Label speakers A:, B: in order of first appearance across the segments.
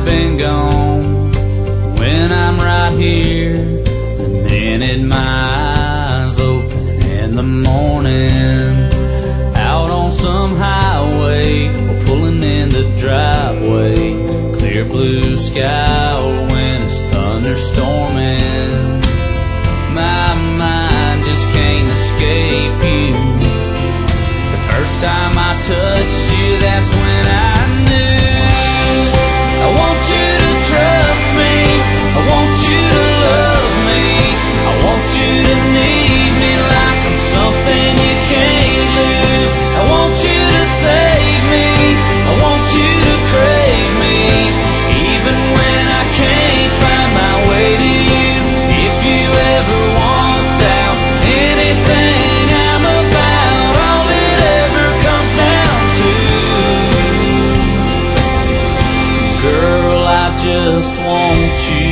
A: been gone. When I'm right here, the minute my eyes open in the morning, out on some highway or pulling in the driveway, clear blue sky or when it's thunderstorming, my mind just can't escape you. The first time I touched you, that's when I knew. I want you to trust me, I want you to love me, I want you to need me like I'm something you can't lose. I want you to save me, I want you to crave me, even when I can't find my way to you. If you ever want doubt anything I'm about, all it ever comes down to, girl, I just want you.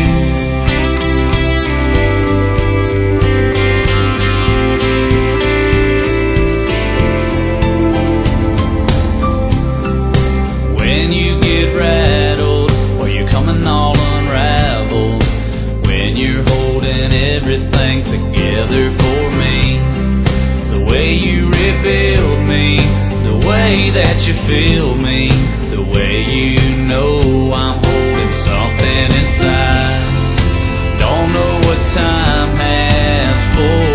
A: When you get rattled or you're coming all unraveled, when you're holding everything together for me, the way you rebuild me, the way that you feel me, the way you know I'm holding something inside. Don't know what time has for